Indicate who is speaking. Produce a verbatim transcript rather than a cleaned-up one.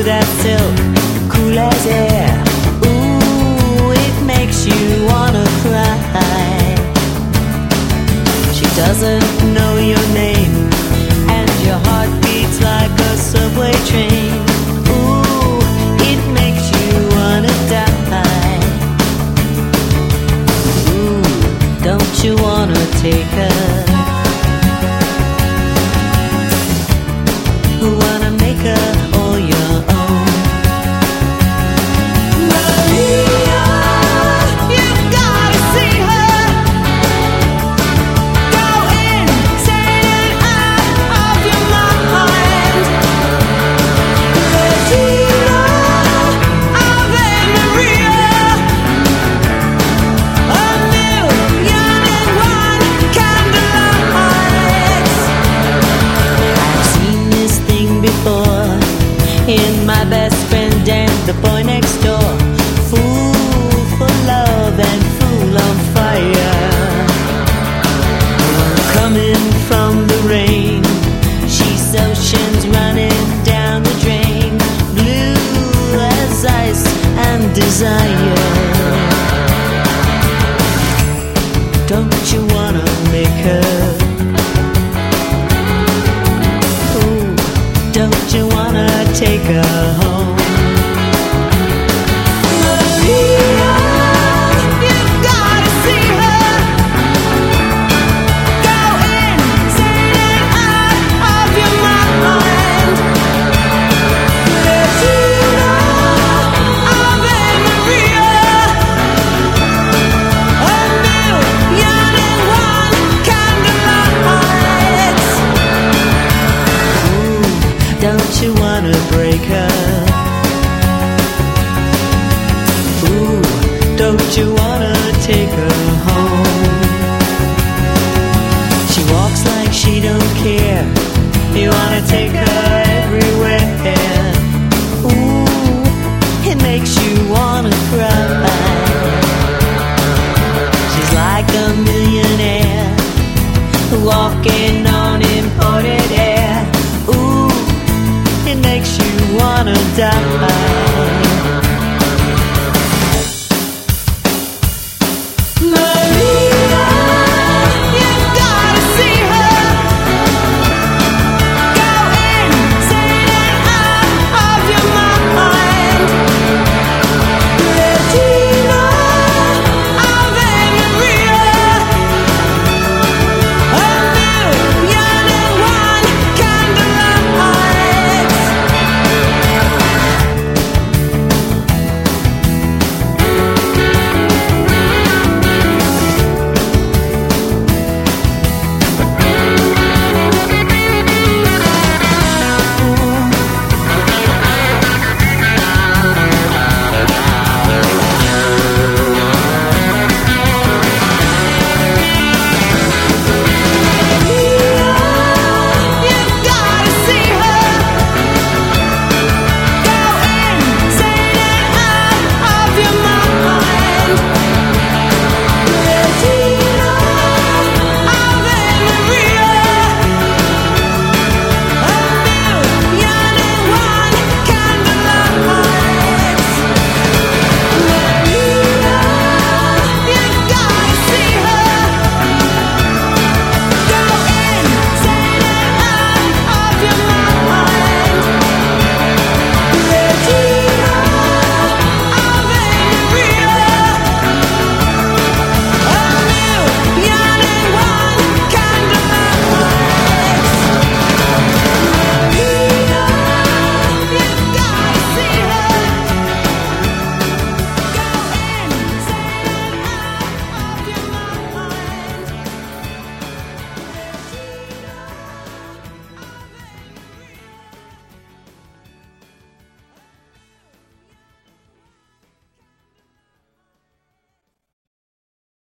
Speaker 1: as silk, cool as air. Ooh, it makes you wanna cry. She doesn't know your name, and your heart beats like a subway train. Ooh, it makes you wanna die. Ooh, don't you wanna take her? Wanna make her all your own. Maria, you've gotta see her. Go insane and out of your mind. Regina, Ave Maria, a million and one candlelights. I've seen this thing before in my best friend and the boy next door. Fool for love and fool on fire. Coming from the rain, she's oceans running down the drain. Blue as ice and desire. Don't you wanna make her? Don't you wanna take her home? Maria, you've gotta see her. Go insane and out of your mind. Regina, Ave Maria, a million and one candlelights. Don't you wanna break her? Ooh, don't you wanna take her home? She walks like she don't care. You wanna take her everywhere. Ooh, it makes you wanna cry. She's like a millionaire walking on imported air. Ooh, it makes you wanna die.